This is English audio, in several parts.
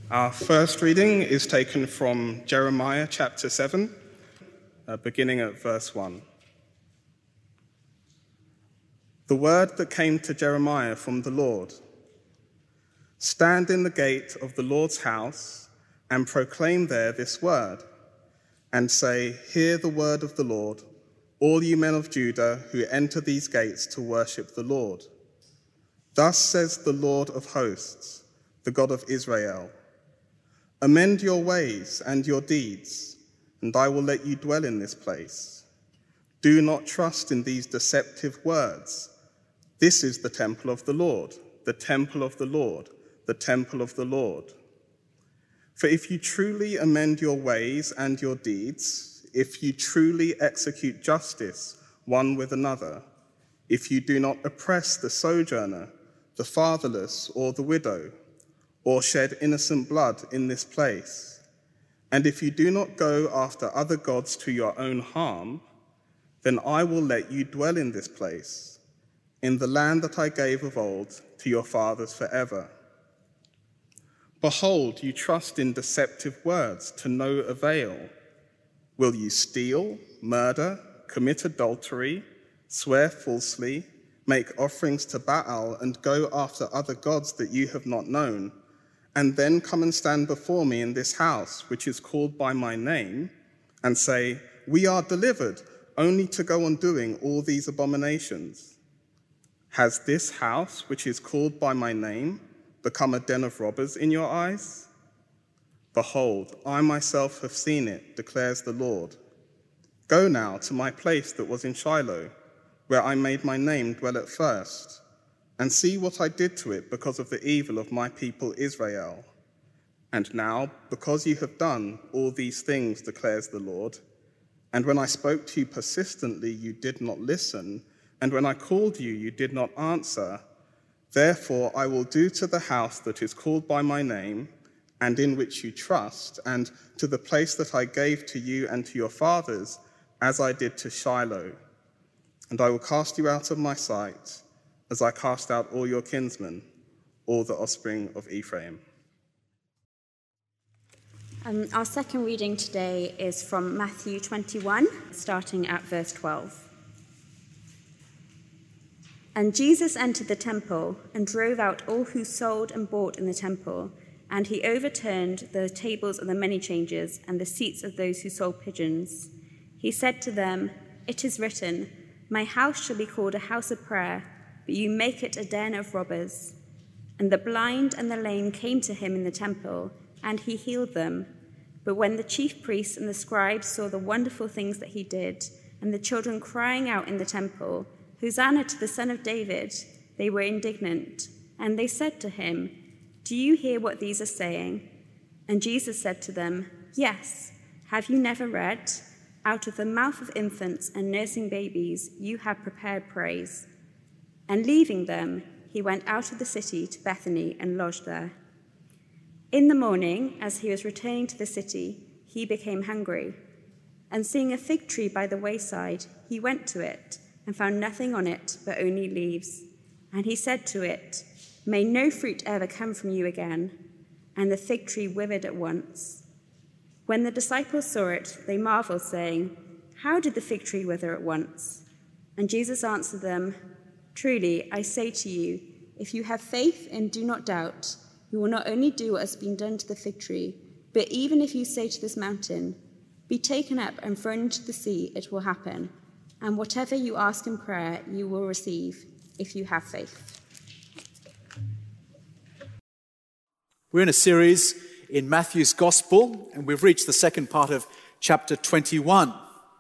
Our first reading is taken from Jeremiah chapter 7, beginning at verse 1. The word that came to Jeremiah from the Lord. Stand in the gate of the Lord's house and proclaim there this word, and say, hear the word of the Lord, all you men of Judah who enter these gates to worship the Lord. Thus says the Lord of hosts, the God of Israel, amend your ways and your deeds, and I will let you dwell in this place. Do not trust in these deceptive words. This is the temple of the Lord, the temple of the Lord, the temple of the Lord. For if you truly amend your ways and your deeds, if you truly execute justice one with another, if you do not oppress the sojourner, the fatherless, or the widow, or shed innocent blood in this place, and if you do not go after other gods to your own harm, then I will let you dwell in this place, in the land that I gave of old to your fathers forever. Behold, you trust in deceptive words to no avail. Will you steal, murder, commit adultery, swear falsely, make offerings to Baal, and go after other gods that you have not known, and then come and stand before me in this house, which is called by my name, and say, we are delivered, only to go on doing all these abominations? Has this house, which is called by my name, become a den of robbers in your eyes? Behold, I myself have seen it, declares the Lord. Go now to my place that was in Shiloh, where I made my name dwell at first, and see what I did to it because of the evil of my people Israel. And now, because you have done all these things, declares the Lord, and when I spoke to you persistently, you did not listen, and when I called you, you did not answer, therefore I will do to the house that is called by my name, and in which you trust, and to the place that I gave to you and to your fathers, as I did to Shiloh. And I will cast you out of my sight, as I cast out all your kinsmen, all the offspring of Ephraim. Our second reading today is from Matthew 21, starting at verse 12. And Jesus entered the temple and drove out all who sold and bought in the temple, and he overturned the tables of the money changers and the seats of those who sold pigeons. He said to them, it is written, my house shall be called a house of prayer, but you make it a den of robbers. And the blind and the lame came to him in the temple, and he healed them. But when the chief priests and the scribes saw the wonderful things that he did, and the children crying out in the temple, Hosanna to the Son of David, they were indignant. And they said to him, do you hear what these are saying? And Jesus said to them, yes. Have you never read? Out of the mouth of infants and nursing babies you have prepared praise. And leaving them, he went out of the city to Bethany and lodged there. In the morning, as he was returning to the city, he became hungry. And seeing a fig tree by the wayside, he went to it and found nothing on it but only leaves. And he said to it, may no fruit ever come from you again. And the fig tree withered at once. When the disciples saw it, they marveled, saying, how did the fig tree wither at once? And Jesus answered them, truly, I say to you, if you have faith and do not doubt, you will not only do what has been done to the fig tree, but even if you say to this mountain, be taken up and thrown into the sea, it will happen. And whatever you ask in prayer, you will receive, if you have faith. We're in a series in Matthew's Gospel, and we've reached the second part of chapter 21.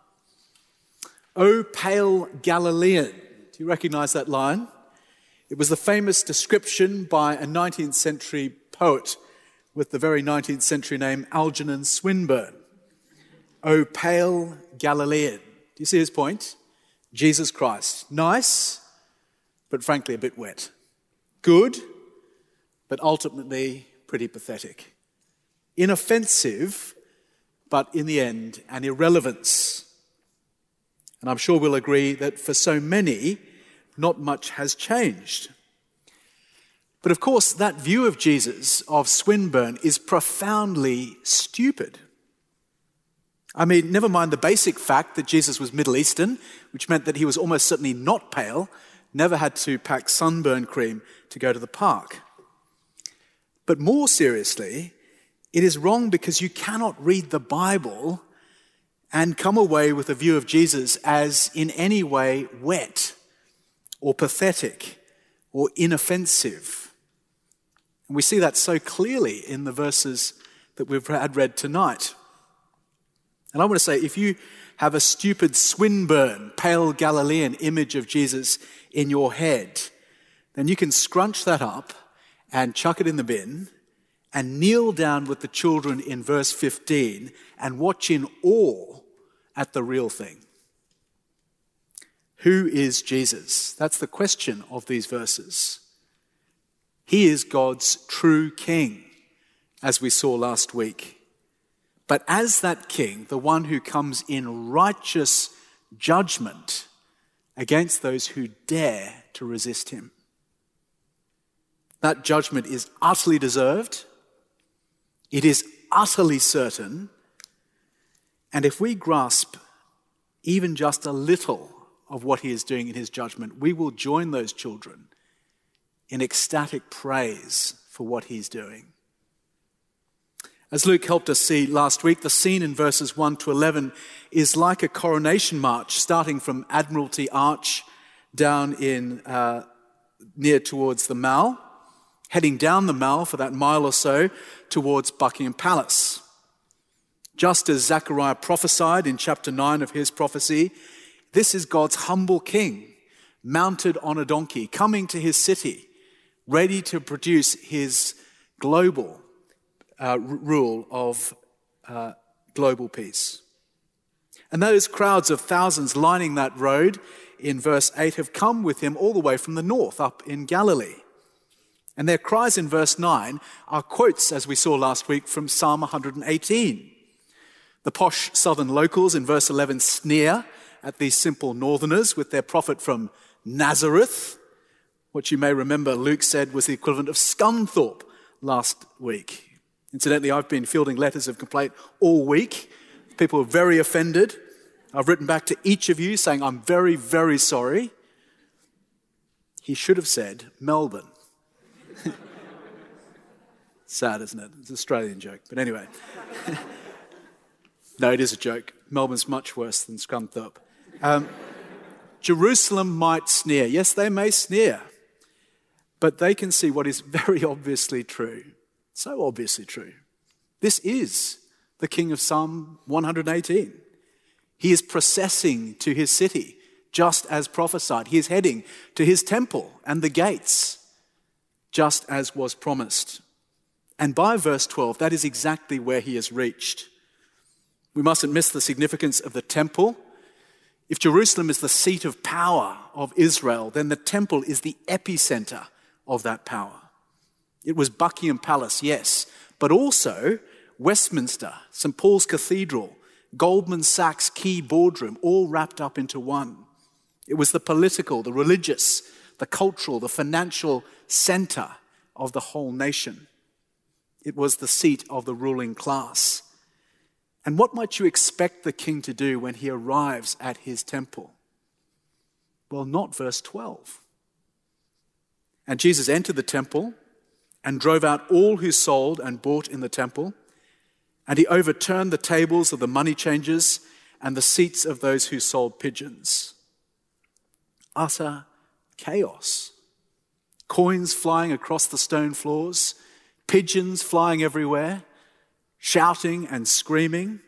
O pale Galilean. Do you recognize that line? It was the famous description by a 19th century poet with the very 19th century name Algernon Swinburne. O pale Galilean. Do you see his point? Jesus Christ. Nice, but frankly a bit wet. Good, but ultimately pretty pathetic. Inoffensive, but in the end an irrelevance. And I'm sure we'll agree that for so many, not much has changed. But of course, that view of Jesus, of Swinburne, is profoundly stupid. I mean, never mind the basic fact that Jesus was Middle Eastern, which meant that he was almost certainly not pale, never had to pack sunburn cream to go to the park. But more seriously, it is wrong because you cannot read the Bible and come away with a view of Jesus as in any way wet or pathetic or inoffensive. And we see that so clearly in the verses that we've had read tonight. And I want to say, if you have a stupid Swinburne, pale Galilean image of Jesus in your head, then you can scrunch that up and chuck it in the bin and kneel down with the children in verse 15 and watch in awe at the real thing. Who is Jesus? That's the question of these verses. He is God's true king, as we saw last week. But as that king, the one who comes in righteous judgment against those who dare to resist him. That judgment is utterly deserved. It is utterly certain. And if we grasp even just a little of what he is doing in his judgment, we will join those children in ecstatic praise for what he's doing. As Luke helped us see last week, the scene in verses 1 to 11 is like a coronation march starting from Admiralty Arch down in near towards the Mall, heading down the Mall for that mile or so towards Buckingham Palace. Just as Zechariah prophesied in chapter 9 of his prophecy, this is God's humble king, mounted on a donkey, coming to his city, ready to produce his global rule of global peace. And those crowds of thousands lining that road in verse 8 have come with him all the way from the north up in Galilee. And their cries in verse 9 are quotes, as we saw last week, from Psalm 118. The posh southern locals in verse 11 sneer at these simple northerners with their prophet from Nazareth, what you may remember Luke said was the equivalent of Scunthorpe last week. Incidentally, I've been fielding letters of complaint all week. People are very offended. I've written back to each of you saying, I'm very, very sorry. He should have said Melbourne. Sad, isn't it? It's an Australian joke. But anyway. No, it is a joke. Melbourne's much worse than Scunthorpe. Jerusalem might sneer. Yes, they may sneer. But they can see what is very obviously true. So obviously true. This is the king of Psalm 118. He is processing to his city, just as prophesied. He is heading to his temple and the gates, just as was promised. And by verse 12, that is exactly where he has reached. We mustn't miss the significance of the temple. If Jerusalem is the seat of power of Israel, then the temple is the epicenter of that power. It was Buckingham Palace, yes, but also Westminster, St. Paul's Cathedral, Goldman Sachs key boardroom, all wrapped up into one. It was the political, the religious, the cultural, the financial center of the whole nation. It was the seat of the ruling class. And what might you expect the king to do when he arrives at his temple? Well, not verse 12. And Jesus entered the temple and drove out all who sold and bought in the temple, and he overturned the tables of the money changers and the seats of those who sold pigeons. Utter chaos. Coins flying across the stone floors, pigeons flying everywhere, shouting and screaming.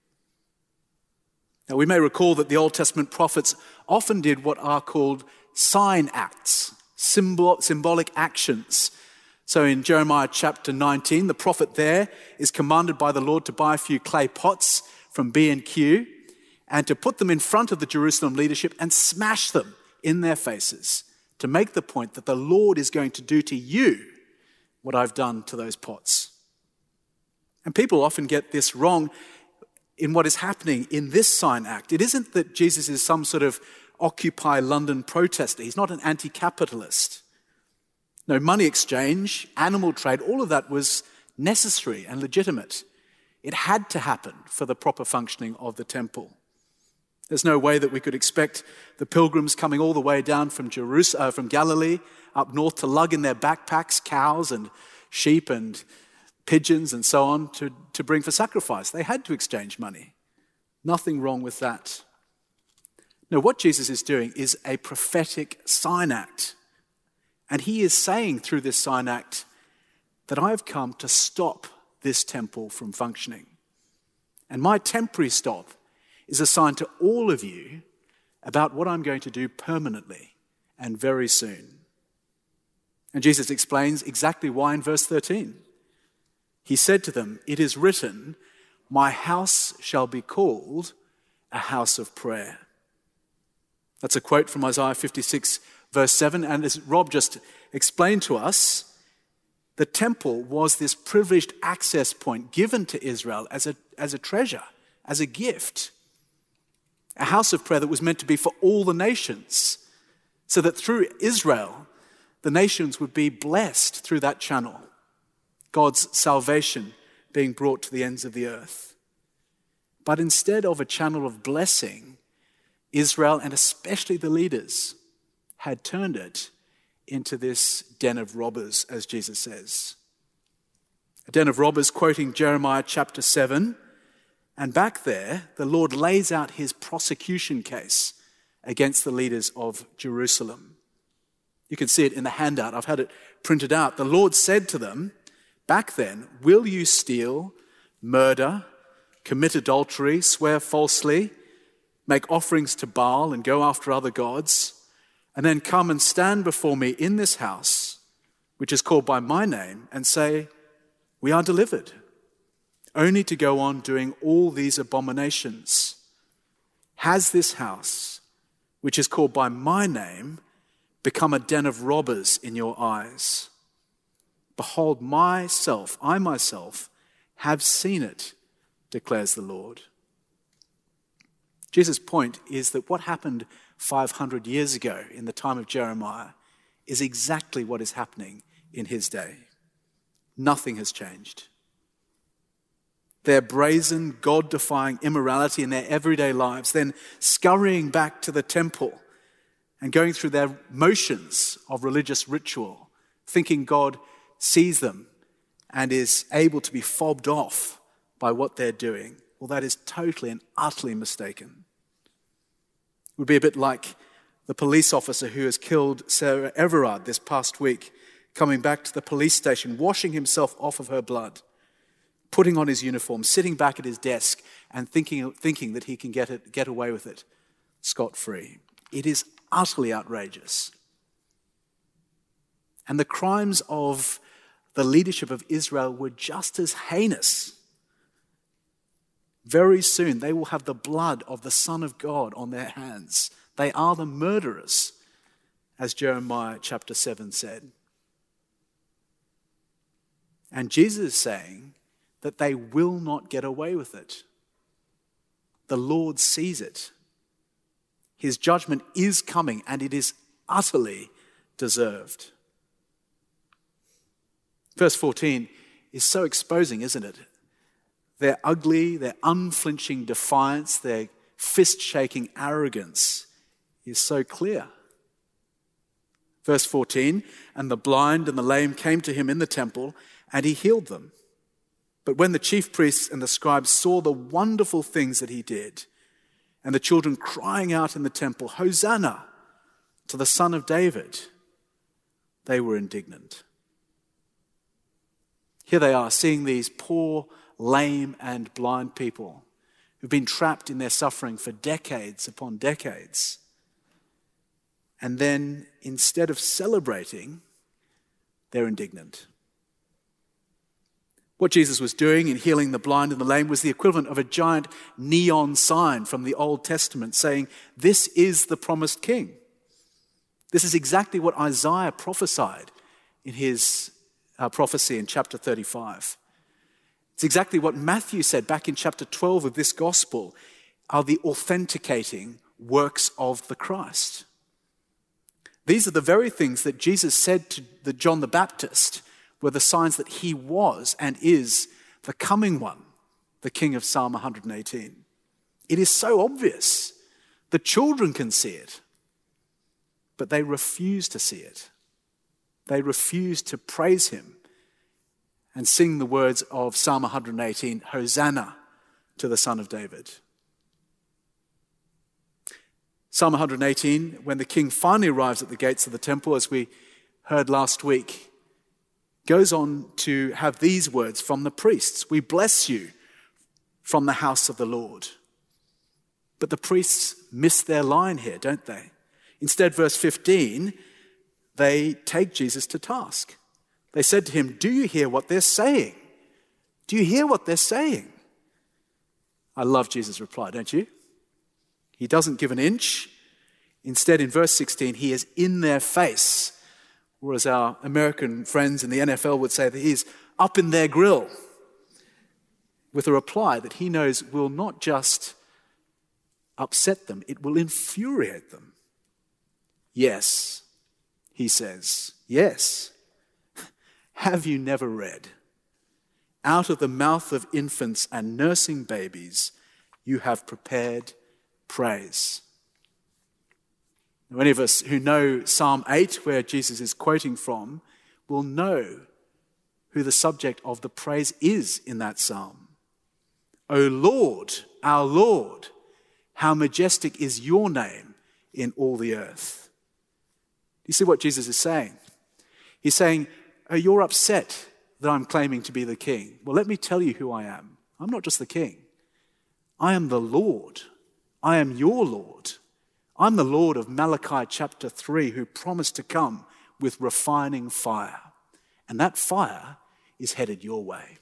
Now, we may recall that the Old Testament prophets often did what are called sign acts, symbolic actions. So in Jeremiah chapter 19, the prophet there is commanded by the Lord to buy a few clay pots from B&Q and to put them in front of the Jerusalem leadership and smash them in their faces to make the point that the Lord is going to do to you what I've done to those pots. And people often get this wrong in what is happening in this sign act. It isn't that Jesus is some sort of Occupy London protester. He's not an anti-capitalist. No money exchange, animal trade, all of that was necessary and legitimate. It had to happen for the proper functioning of the temple. There's no way that we could expect the pilgrims coming all the way down from Galilee up north to lug in their backpacks cows and sheep and pigeons and so on to bring for sacrifice. They had to exchange money. Nothing wrong with that. No, what Jesus is doing is a prophetic sign act. And he is saying through this sign act that I have come to stop this temple from functioning. And my temporary stop is a sign to all of you about what I'm going to do permanently and very soon. And Jesus explains exactly why in verse 13. He said to them, "It is written, my house shall be called a house of prayer." That's a quote from Isaiah 56, verse 7. And as Rob just explained to us, the temple was this privileged access point given to Israel as a treasure, as a gift. A house of prayer that was meant to be for all the nations, so that through Israel, the nations would be blessed through that channel. God's salvation being brought to the ends of the earth. But instead of a channel of blessing, Israel, and especially the leaders, had turned it into this den of robbers, as Jesus says. A den of robbers, quoting Jeremiah chapter 7. And back there, the Lord lays out his prosecution case against the leaders of Jerusalem. You can see it in the handout. I've had it printed out. The Lord said to them, back then, "Will you steal, murder, commit adultery, swear falsely, make offerings to Baal and go after other gods, and then come and stand before me in this house, which is called by my name, and say, 'We are delivered,' only to go on doing all these abominations? Has this house, which is called by my name, become a den of robbers in your eyes? Behold, I myself have seen it, declares the Lord." Jesus' point is that what happened 500 years ago in the time of Jeremiah is exactly what is happening in his day. Nothing has changed. Their brazen, God-defying immorality in their everyday lives, then scurrying back to the temple and going through their motions of religious ritual, thinking God sees them and is able to be fobbed off by what they're doing. Well, that is totally and utterly mistaken. It would be a bit like the police officer who has killed Sarah Everard this past week, coming back to the police station, washing himself off of her blood, putting on his uniform, sitting back at his desk and thinking that he can get away with it scot-free. It is utterly outrageous. And the crimes of the leadership of Israel were just as heinous. Very soon they will have the blood of the Son of God on their hands. They are the murderers, as Jeremiah chapter 7 said. And Jesus is saying that they will not get away with it. The Lord sees it. His judgment is coming, and it is utterly deserved. Verse 14 is so exposing, isn't it? Their ugly, their unflinching defiance, their fist-shaking arrogance is so clear. Verse 14, "And the blind and the lame came to him in the temple, and he healed them. But when the chief priests and the scribes saw the wonderful things that he did, and the children crying out in the temple, 'Hosanna to the Son of David,' they were indignant." Here they are, seeing these poor, lame and blind people who've been trapped in their suffering for decades upon decades. And then, instead of celebrating, they're indignant. What Jesus was doing in healing the blind and the lame was the equivalent of a giant neon sign from the Old Testament saying, "This is the promised king." This is exactly what Isaiah prophesied in his prophecy in chapter 35. It's exactly what Matthew said back in chapter 12 of this gospel are the authenticating works of the Christ. These are the very things that Jesus said to John the Baptist were the signs that he was and is the coming one, the King of Psalm 118. It is so obvious. The children can see it, but they refuse to see it. They refuse to praise him and sing the words of Psalm 118, Hosanna to the Son of David. Psalm 118, when the king finally arrives at the gates of the temple, as we heard last week, goes on to have these words from the priests. We bless you from the house of the Lord. But the priests miss their line here, don't they? Instead, verse 15, they take Jesus to task. They said to him, do you hear what they're saying? Do you hear what they're saying? I love Jesus' reply, don't you? He doesn't give an inch. Instead, in verse 16, he is in their face. Or as our American friends in the NFL would say, that he is up in their grill with a reply that he knows will not just upset them, it will infuriate them. Yes, he says, yes. Have you never read? Out of the mouth of infants and nursing babies, you have prepared praise. Now, any of us who know Psalm 8, where Jesus is quoting from, will know who the subject of the praise is in that psalm. O Lord, our Lord, how majestic is your name in all the earth. Do you see what Jesus is saying? He's saying, oh, you're upset that I'm claiming to be the king. Well, let me tell you who I am. I'm not just the king. I am the Lord. I am your Lord. I'm the Lord of Malachi chapter 3 who promised to come with refining fire. And that fire is headed your way.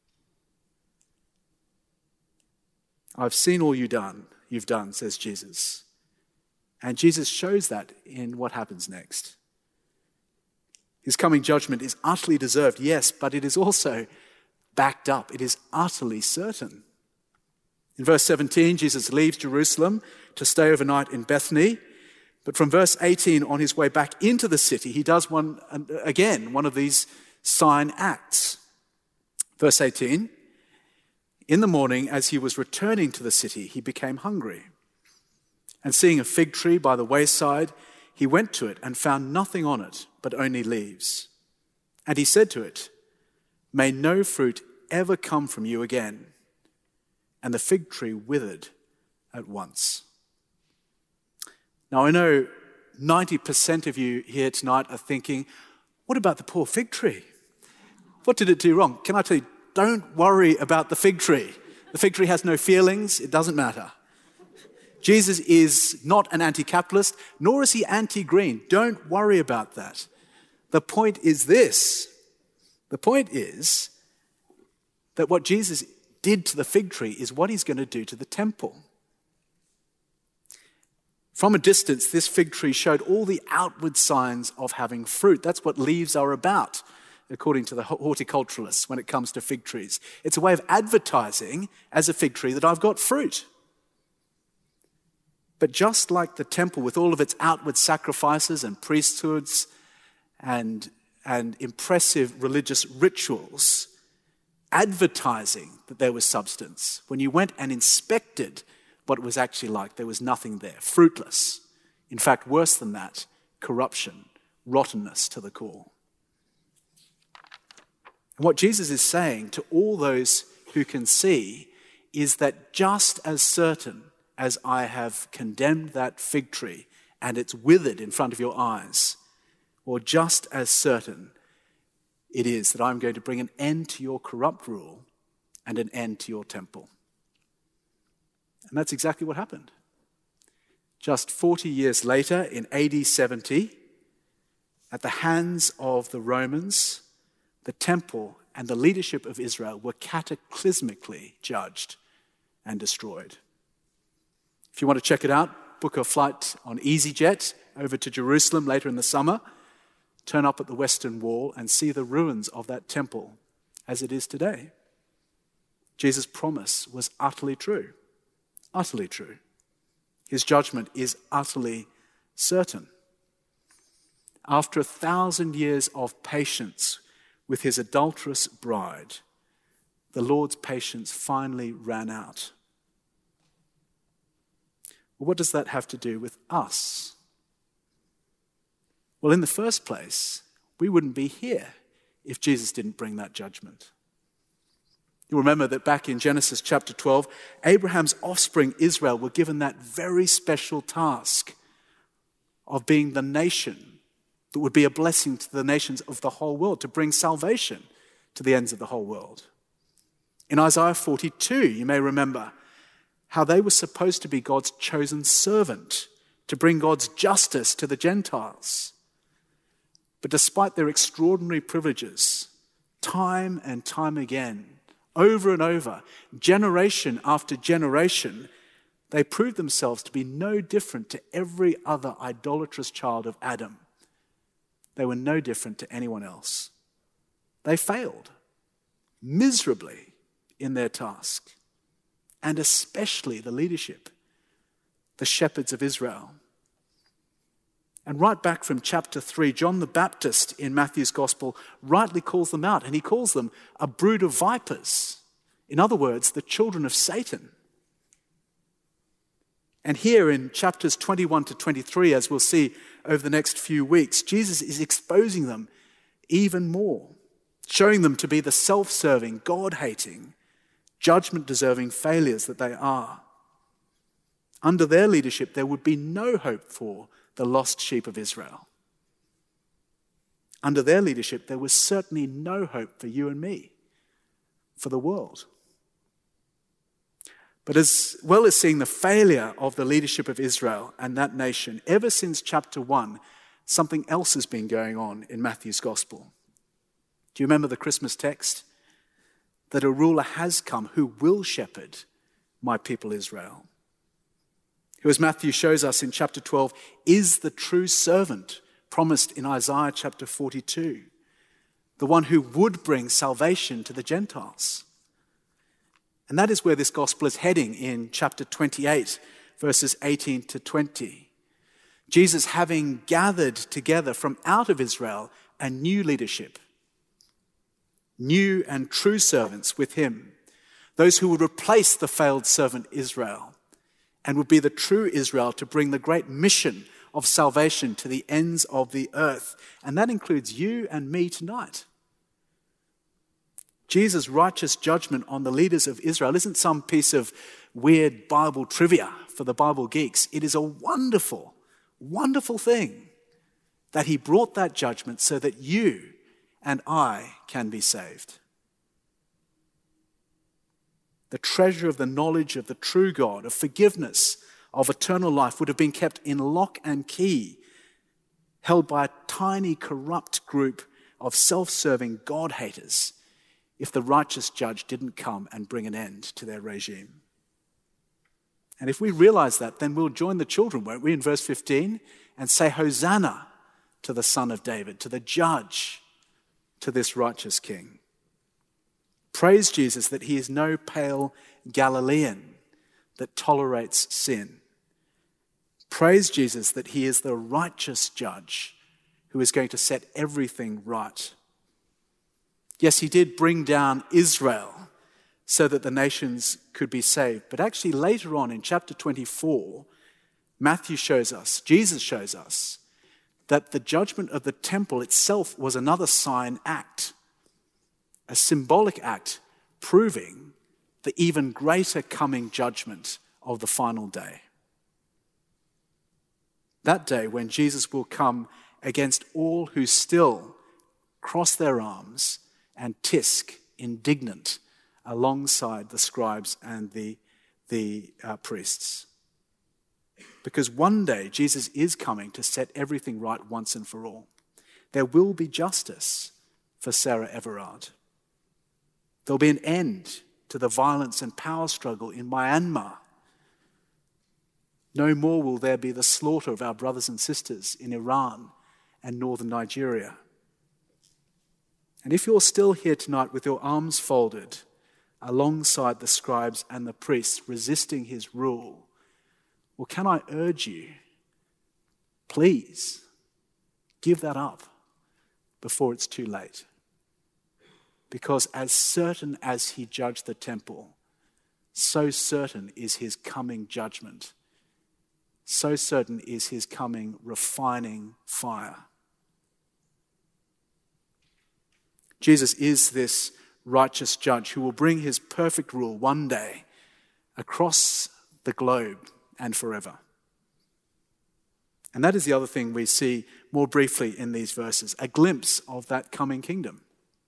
I've seen all you've done, says Jesus. And Jesus shows that in what happens next. His coming judgment is utterly deserved, yes, but it is also backed up. It is utterly certain. In verse 17, Jesus leaves Jerusalem to stay overnight in Bethany. But from verse 18, on his way back into the city, he does one of these sign acts. Verse 18, in the morning, as he was returning to the city, he became hungry. And seeing a fig tree by the wayside, he went to it and found nothing on it, but only leaves. And he said to it, may no fruit ever come from you again. And the fig tree withered at once. Now, I know 90% of you here tonight are thinking, what about the poor fig tree? What did it do wrong? Can I tell you, don't worry about the fig tree. The fig tree has no feelings. It doesn't matter. Jesus is not an anti-capitalist, nor is he anti-green. Don't worry about that. The point is this. The point is that what Jesus did to the fig tree is what he's going to do to the temple. From a distance, this fig tree showed all the outward signs of having fruit. That's what leaves are about, according to the horticulturalists, when it comes to fig trees. It's a way of advertising as a fig tree that I've got fruit. But just like the temple with all of its outward sacrifices and priesthoods and impressive religious rituals, advertising that there was substance, when you went and inspected what it was actually like, there was nothing there, fruitless. In fact, worse than that, corruption, rottenness to the core. And what Jesus is saying to all those who can see is that just as certain as I have condemned that fig tree and it's withered in front of your eyes, or just as certain it is that I'm going to bring an end to your corrupt rule and an end to your temple. And that's exactly what happened. Just 40 years later, in AD 70, at the hands of the Romans, the temple and the leadership of Israel were cataclysmically judged and destroyed. If you want to check it out, book a flight on EasyJet over to Jerusalem later in the summer, turn up at the Western Wall and see the ruins of that temple as it is today. Jesus' promise was utterly true. Utterly true. His judgment is utterly certain. after 1,000 years of patience with his adulterous bride, the Lord's patience finally ran out. Well, what does that have to do with us? Well, in the first place, we wouldn't be here if Jesus didn't bring that judgment. You'll remember that back in Genesis chapter 12, Abraham's offspring, Israel, were given that very special task of being the nation that would be a blessing to the nations of the whole world, to bring salvation to the ends of the whole world. In Isaiah 42, you may remember how they were supposed to be God's chosen servant to bring God's justice to the Gentiles. But despite their extraordinary privileges, time and time again, over and over, generation after generation, they proved themselves to be no different to every other idolatrous child of Adam. They were no different to anyone else. They failed miserably in their task, and especially the leadership, the shepherds of Israel. And right back from chapter 3, John the Baptist in Matthew's Gospel rightly calls them out, and he calls them a brood of vipers. In other words, the children of Satan. And here in chapters 21 to 23, as we'll see over the next few weeks, Jesus is exposing them even more, showing them to be the self-serving, God-hating, judgment-deserving failures that they are. Under their leadership, there would be no hope for the lost sheep of Israel. Under their leadership, there was certainly no hope for you and me, for the world. But as well as seeing the failure of the leadership of Israel and that nation, ever since chapter 1, something else has been going on in Matthew's Gospel. Do you remember the Christmas text? That a ruler has come who will shepherd my people Israel. Who, as Matthew shows us in chapter 12, is the true servant promised in Isaiah chapter 42, the one who would bring salvation to the Gentiles. And that is where this gospel is heading in chapter 28, verses 18 to 20. Jesus having gathered together from out of Israel a new leadership, new and true servants with him, those who would replace the failed servant Israel, and would be the true Israel to bring the great mission of salvation to the ends of the earth. And that includes you and me tonight. Jesus' righteous judgment on the leaders of Israel isn't some piece of weird Bible trivia for the Bible geeks. It is a wonderful, wonderful thing that he brought that judgment so that you and I can be saved. The treasure of the knowledge of the true God, of forgiveness, of eternal life would have been kept in lock and key, held by a tiny, corrupt group of self-serving God-haters if the righteous judge didn't come and bring an end to their regime. And if we realize that, then we'll join the children, won't we, in verse 15, and say, Hosanna to the Son of David, to the judge, to this righteous King. Praise Jesus that he is no pale Galilean that tolerates sin. Praise Jesus that he is the righteous judge who is going to set everything right. Yes, he did bring down Israel so that the nations could be saved. But actually later on in chapter 24, Matthew shows us, Jesus shows us, that the judgment of the temple itself was another sign act, a symbolic act proving the even greater coming judgment of the final day. That day when Jesus will come against all who still cross their arms and tisk indignant alongside the scribes and the priests. Because one day Jesus is coming to set everything right once and for all. There will be justice for Sarah Everard. There'll be an end to the violence and power struggle in Myanmar. No more will there be the slaughter of our brothers and sisters in Iran and northern Nigeria. And if you're still here tonight with your arms folded alongside the scribes and the priests resisting his rule, well, can I urge you, please give that up before it's too late. Because as certain as he judged the temple, so certain is his coming judgment. So certain is his coming refining fire. Jesus is this righteous judge who will bring his perfect rule one day across the globe and forever. And that is the other thing we see more briefly in these verses, a glimpse of that coming kingdom,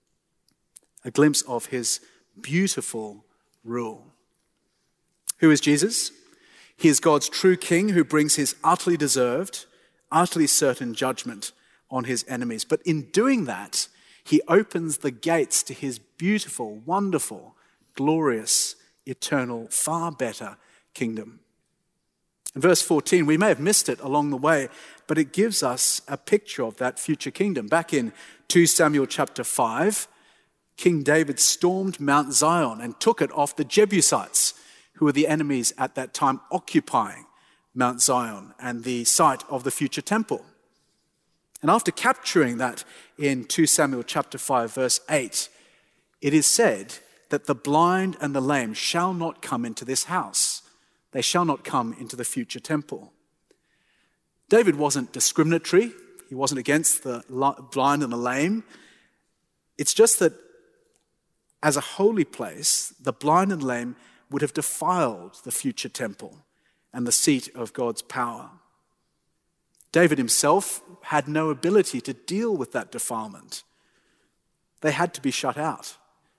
a glimpse of his beautiful rule. Who is Jesus? He is God's true king who brings his utterly deserved, utterly certain judgment on his enemies. But in doing that, he opens the gates to his beautiful, wonderful, glorious, eternal, far better kingdom. In verse 14, we may have missed it along the way, but it gives us a picture of that future kingdom. Back in 2 Samuel chapter 5, King David stormed Mount Zion and took it off the Jebusites, who were the enemies at that time occupying Mount Zion and the site of the future temple. And after capturing that in 2 Samuel chapter 5, verse 8, it is said that the blind and the lame shall not come into this house. They shall not come into the future temple. David wasn't discriminatory. He wasn't against the blind and the lame. It's just that as a holy place, the blind and lame would have defiled the future temple and the seat of God's power. David himself had no ability to deal with that defilement. They had to be shut out.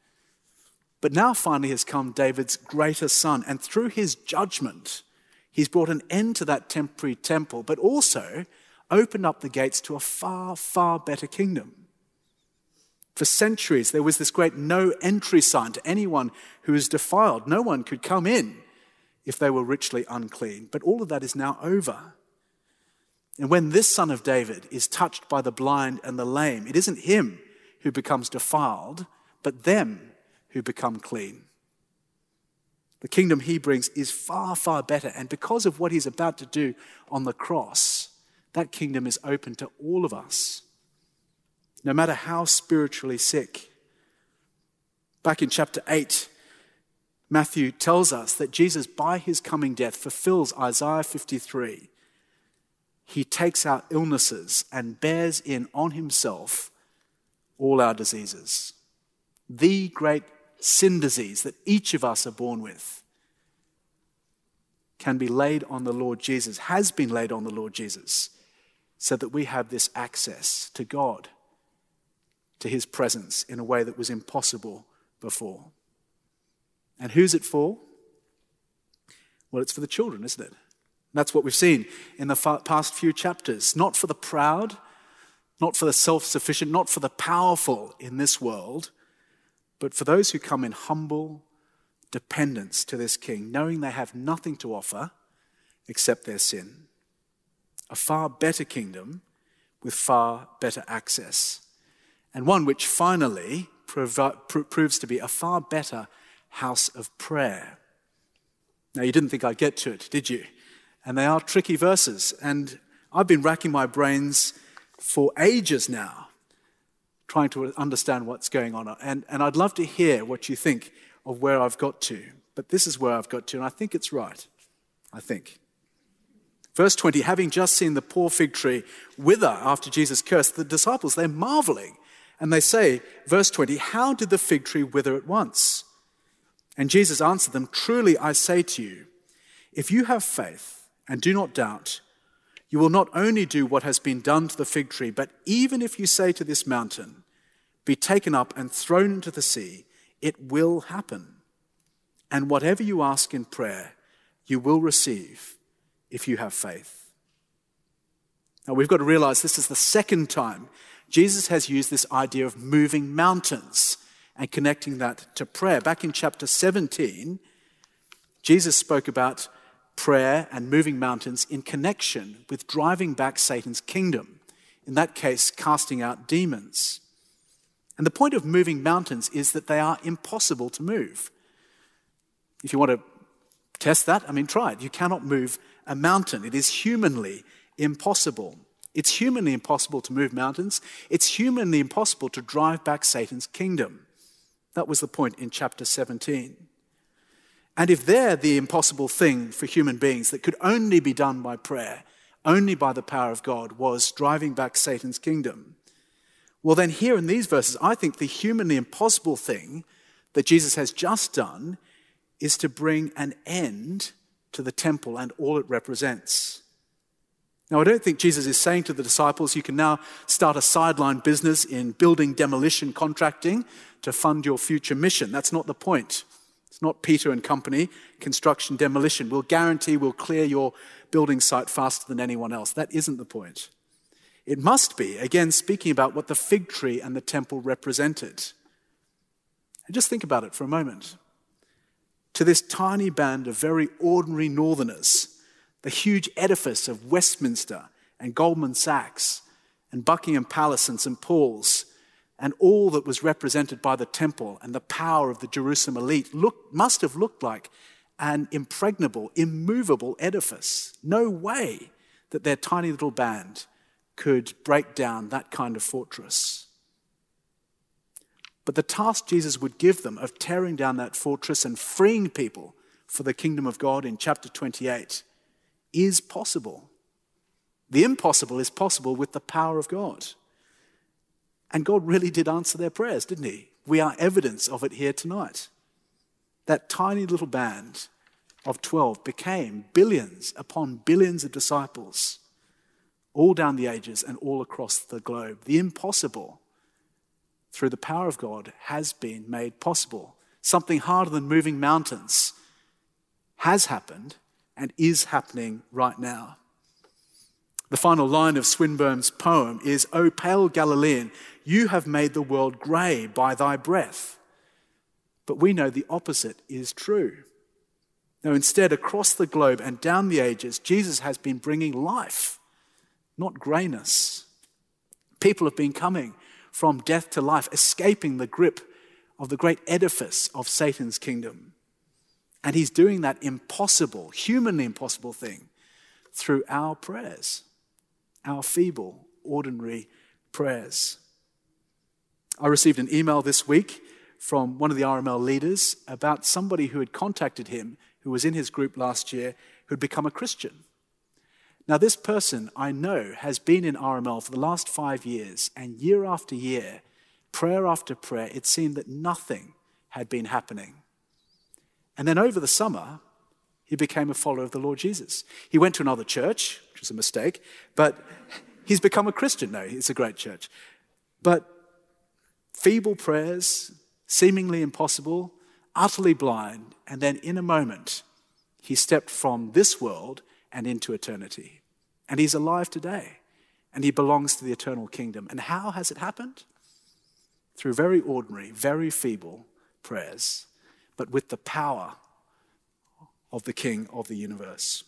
But now finally has come David's greater son, and through his judgment, he's brought an end to that temporary temple, but also opened up the gates to a far, far better kingdom. For centuries, there was this great no entry sign to anyone who was defiled. No one could come in if they were ritually unclean. But all of that is now over. And when this son of David is touched by the blind and the lame, it isn't him who becomes defiled, but them who become clean. The kingdom he brings is far, far better. And because of what he's about to do on the cross, that kingdom is open to all of us, no matter how spiritually sick. Back in chapter 8, Matthew tells us that Jesus, by his coming death, fulfills Isaiah 53. He takes our illnesses and bears in on himself all our diseases. The great sin disease that each of us are born with can be laid on the Lord Jesus, has been laid on the Lord Jesus, so that we have this access to God, to his presence in a way that was impossible before. And who's it for? Well, it's for the children, isn't it? That's what we've seen in the past few chapters. Not for the proud, not for the self-sufficient, not for the powerful in this world, but for those who come in humble dependence to this king, knowing they have nothing to offer except their sin. A far better kingdom with far better access. And one which finally proves to be a far better house of prayer. Now, you didn't think I'd get to it, did you? And they are tricky verses. And I've been racking my brains for ages now, trying to understand what's going on. And I'd love to hear what you think of where I've got to. But this is where I've got to, and I think it's right. I think. Verse 20, having just seen the poor fig tree wither after Jesus cursed, the disciples, they're marveling. And they say, verse 20, how did the fig tree wither at once? And Jesus answered them, truly I say to you, if you have faith and do not doubt, you will not only do what has been done to the fig tree, but even if you say to this mountain, be taken up and thrown into the sea, it will happen. And whatever you ask in prayer, you will receive if you have faith. Now we've got to realize this is the second time Jesus has used this idea of moving mountains and connecting that to prayer. Back in chapter 17, Jesus spoke about prayer and moving mountains in connection with driving back Satan's kingdom. In that case, casting out demons. And the point of moving mountains is that they are impossible to move. If you want to test that, try it. You cannot move a mountain. It is humanly impossible. It's humanly impossible to move mountains. It's humanly impossible to drive back Satan's kingdom. That was the point in chapter 17. And if they're the impossible thing for human beings that could only be done by prayer, only by the power of God, was driving back Satan's kingdom, well then here in these verses, I think the humanly impossible thing that Jesus has just done is to bring an end to the temple and all it represents. Now, I don't think Jesus is saying to the disciples, you can now start a sideline business in building demolition contracting to fund your future mission. That's not the point. It's not Peter and company, construction demolition. We'll guarantee we'll clear your building site faster than anyone else. That isn't the point. It must be, again, speaking about what the fig tree and the temple represented. And just think about it for a moment. To this tiny band of very ordinary northerners, the huge edifice of Westminster and Goldman Sachs and Buckingham Palace and St. Paul's and all that was represented by the temple and the power of the Jerusalem elite must have looked like an impregnable, immovable edifice. No way that their tiny little band could break down that kind of fortress. But the task Jesus would give them of tearing down that fortress and freeing people for the kingdom of God in chapter 28 is possible. The impossible is possible with the power of God. And God really did answer their prayers, didn't he? We are evidence of it here tonight. That tiny little band of 12 became billions upon billions of disciples, all down the ages and all across the globe. The impossible, through the power of God, has been made possible. Something harder than moving mountains has happened and is happening right now. The final line of Swinburne's poem is, "O pale Galilean, you have made the world grey by thy breath." But we know the opposite is true. No, instead, across the globe and down the ages, Jesus has been bringing life, not greyness. People have been coming from death to life, escaping the grip of the great edifice of Satan's kingdom. And he's doing that impossible, humanly impossible thing through our prayers, our feeble, ordinary prayers. I received an email this week from one of the RML leaders about somebody who had contacted him, who was in his group last year, who had become a Christian. Now, this person I know has been in RML for the last 5 years, and year after year, prayer after prayer, it seemed that nothing had been happening. And then over the summer, he became a follower of the Lord Jesus. He went to another church, which was a mistake, but he's become a Christian. No, it's a great church. But feeble prayers, seemingly impossible, utterly blind, and then in a moment, he stepped from this world and into eternity. And he's alive today, and he belongs to the eternal kingdom. And how has it happened? Through very ordinary, very feeble prayers, but with the power of the King of the universe.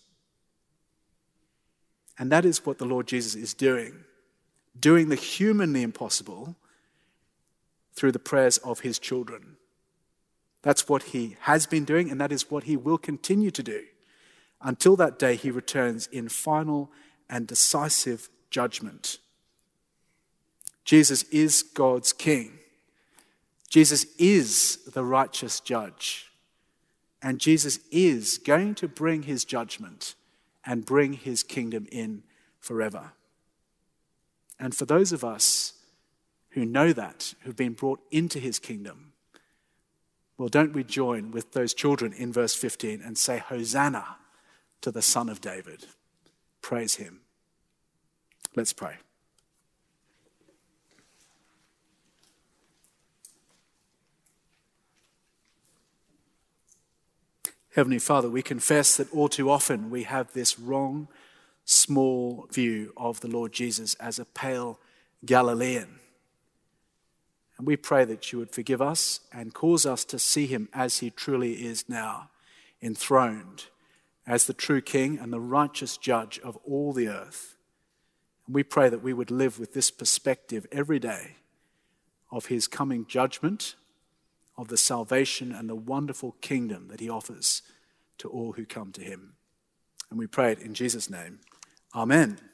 And that is what the Lord Jesus is doing the humanly impossible through the prayers of his children. That's what he has been doing, and that is what he will continue to do until that day he returns in final and decisive judgment. Jesus is God's King. Jesus is the righteous judge. And Jesus is going to bring his judgment and bring his kingdom in forever. And for those of us who know that, who've been brought into his kingdom, well, don't we join with those children in verse 15 and say, Hosanna to the Son of David. Praise him. Let's pray. Heavenly Father, we confess that all too often we have this wrong, small view of the Lord Jesus as a pale Galilean. And we pray that you would forgive us and cause us to see him as he truly is now, enthroned as the true King and the righteous judge of all the earth. And we pray that we would live with this perspective every day of his coming judgment, of the salvation and the wonderful kingdom that he offers to all who come to him. And we pray it in Jesus' name. Amen.